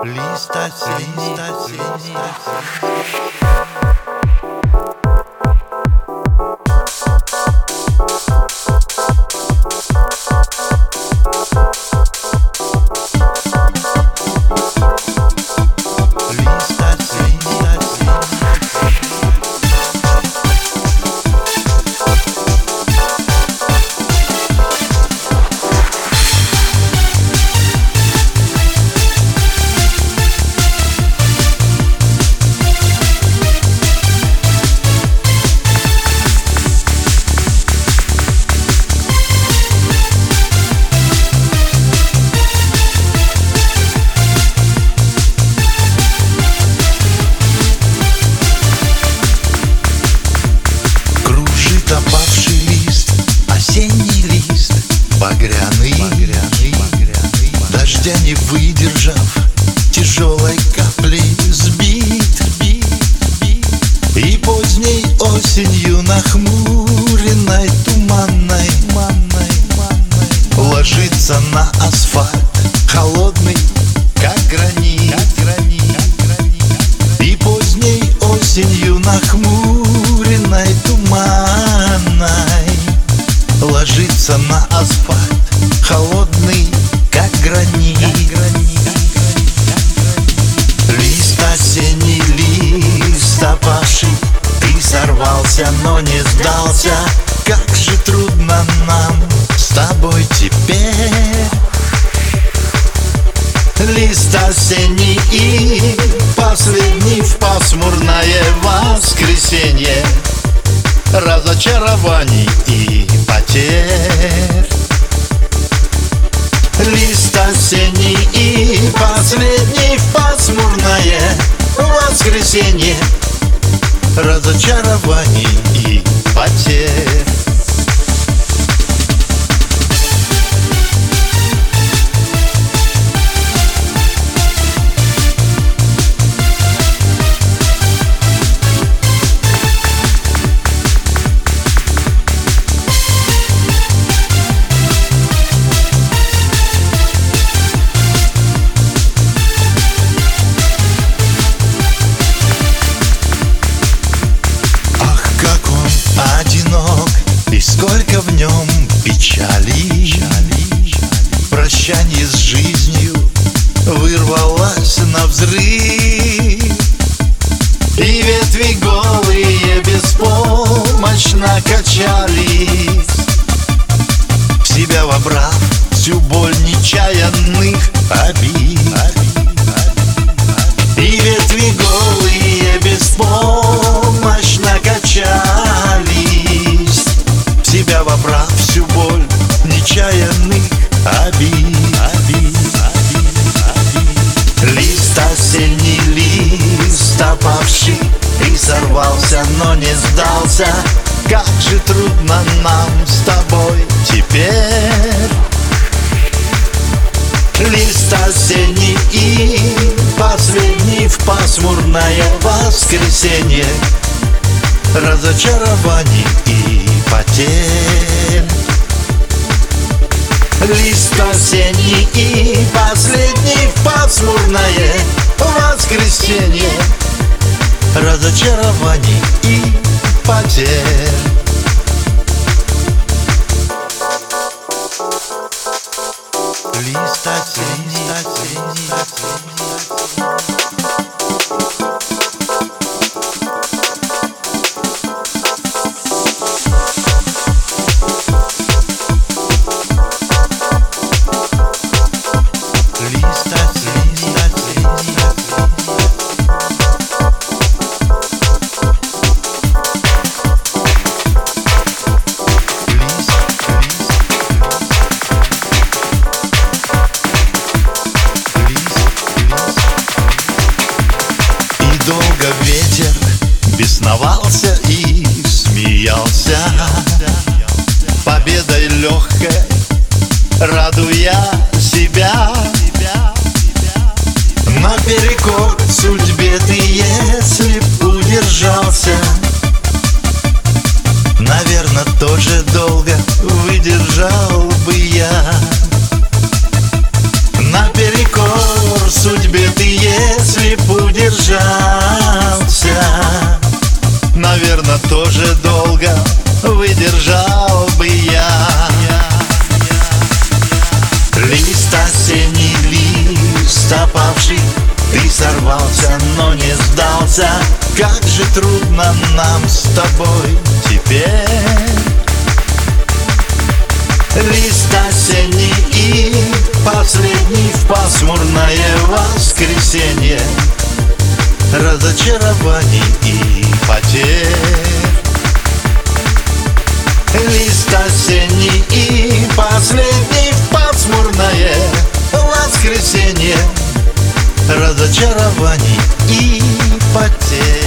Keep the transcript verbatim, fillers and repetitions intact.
Лист осенний, осенний, осенний. Осенний лист, багряный, багряный, багряный, дождя не выдержав, тяжелой каплей сбит, бит, бит. И поздней осенью нахмуренной, туманной, манной, манной, ложится на асфальт холодный, как гранит, как гранит, как гранит. И поздней осенью нахмуренной, туманной ложится на асфальт холодный, как гранит, как гранит. Лист осенний, лист опавший, ты сорвался, но не сдался. Как же трудно нам с тобой теперь. Лист осенний и последний в пасмурное воскресенье разочарований и потерь. Лист осенний и последний в пасмурное воскресенье разочарований и потерь. Одинок, и сколько в нем печали. Прощание с жизнью вырвалось навзрыв, и ветви голые беспомощно качались, в себя вобрав всю боль нечаянных обид. И ветви голые беспомощно качались, в себя вобрав всю боль нечаянных обид. Лист осенний, лист опавший, и сорвался, но не сдался. Как же трудно нам с тобой теперь. Лист осенний и последний в пасмурное воскресенье разочарований и потерь. Лист осенний и последний в пасмурное воскресенье разочарований и потерь. Лист осенний, осенний, осенний. Долго ветер бесновался и смеялся, победой легкой радуя себя. Наперекор судьбе ты, если б удержался, наверно, тоже долго выдержал бы я. Наперекор судьбе ты, упавший, ты сорвался, но не сдался. Как же трудно нам с тобой теперь. Лист осенний и последний в пасмурное воскресенье разочарований и потерь. Лист осенний и последний в пасмурное воскресенье разочарований и потерь.